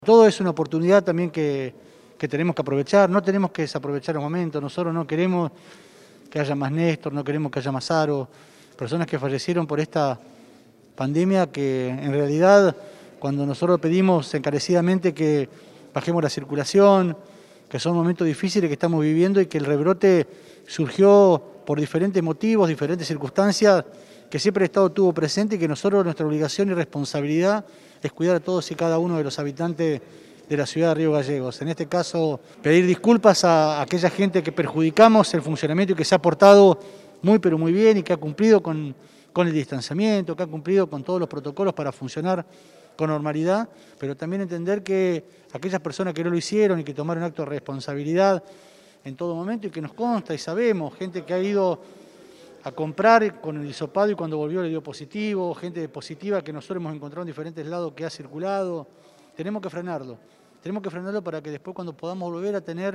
Todo es una oportunidad también que tenemos que aprovechar, no tenemos que desaprovechar el momento. Nosotros no queremos que haya más Néstor, no queremos que haya más Aro, personas que fallecieron por esta pandemia que en realidad cuando nosotros pedimos encarecidamente que bajemos la circulación, que son momentos difíciles que estamos viviendo y que el rebrote surgió por diferentes motivos, diferentes circunstancias, que siempre el Estado tuvo presente y que nosotros, nuestra obligación y responsabilidad es cuidar a todos y cada uno de los habitantes de la ciudad de Río Gallegos. En este caso, pedir disculpas a aquella gente que perjudicamos el funcionamiento y que se ha portado muy pero muy bien y que ha cumplido con el distanciamiento, que ha cumplido con todos los protocolos para funcionar con normalidad, pero también entender que aquellas personas que no lo hicieron y que tomaron actos de responsabilidad en todo momento y que nos consta y sabemos, gente que ha ido a comprar con el hisopado y cuando volvió le dio positivo, gente positiva que nosotros hemos encontrado en diferentes lados que ha circulado. Tenemos que frenarlo para que después cuando podamos volver a tener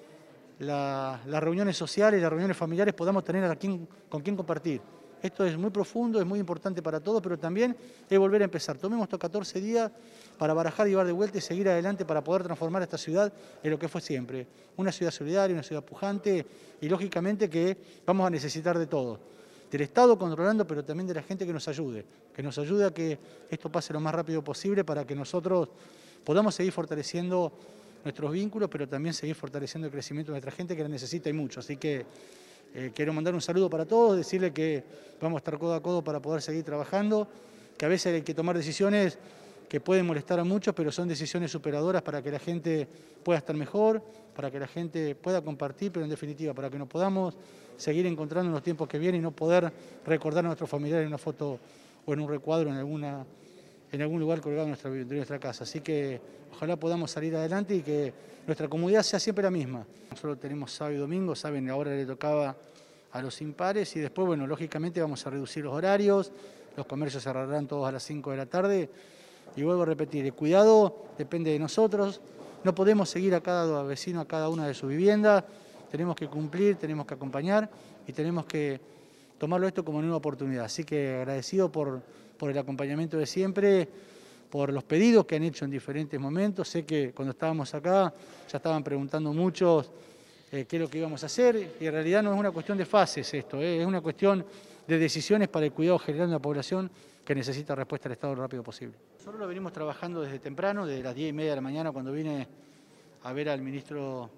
las reuniones sociales, las reuniones familiares, podamos tener con quién compartir. Esto es muy profundo, es muy importante para todos, pero también es volver a empezar. Tomemos estos 14 días para barajar y dar de vuelta y seguir adelante para poder transformar esta ciudad en lo que fue siempre. Una ciudad solidaria, una ciudad pujante y lógicamente que vamos a necesitar de todo. Del Estado controlando, pero también de la gente que nos ayude a que esto pase lo más rápido posible para que nosotros podamos seguir fortaleciendo nuestros vínculos, pero también seguir fortaleciendo el crecimiento de nuestra gente que la necesita y mucho. Así que quiero mandar un saludo para todos, decirle que vamos a estar codo a codo para poder seguir trabajando, que a veces hay que tomar decisiones que pueden molestar a muchos, pero son decisiones superadoras para que la gente pueda estar mejor, para que la gente pueda compartir, pero en definitiva, para que nos podamos seguir encontrando en los tiempos que vienen y no poder recordar a nuestros familiares en una foto o en un recuadro en algún lugar colgado de nuestra casa. Así que ojalá podamos salir adelante y que nuestra comunidad sea siempre la misma. Nosotros tenemos sábado y domingo, saben, ahora le tocaba a los impares y después, bueno, lógicamente vamos a reducir los horarios, los comercios cerrarán todos a las 5 de la tarde y vuelvo a repetir, el cuidado depende de nosotros, no podemos seguir a cada vecino, a cada una de sus viviendas, tenemos que cumplir, tenemos que acompañar y tenemos que tomarlo esto como una nueva oportunidad. Así que agradecido por el acompañamiento de siempre, por los pedidos que han hecho en diferentes momentos. Sé que cuando estábamos acá ya estaban preguntando muchos qué es lo que íbamos a hacer y en realidad no es una cuestión de fases esto, es una cuestión de decisiones para el cuidado general de la población que necesita respuesta del Estado lo rápido posible. Nosotros lo venimos trabajando desde temprano, desde las 10:30 de la mañana cuando vine a ver al ministro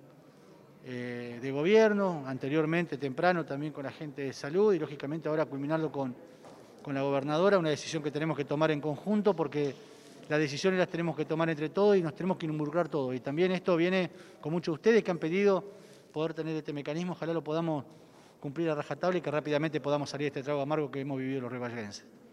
de Gobierno, anteriormente temprano también con la gente de salud y lógicamente ahora culminarlo con la gobernadora, una decisión que tenemos que tomar en conjunto porque las decisiones las tenemos que tomar entre todos y nos tenemos que involucrar todos. Y también esto viene con muchos de ustedes que han pedido poder tener este mecanismo, ojalá lo podamos cumplir a rajatabla y que rápidamente podamos salir de este trago amargo que hemos vivido los rivallenses.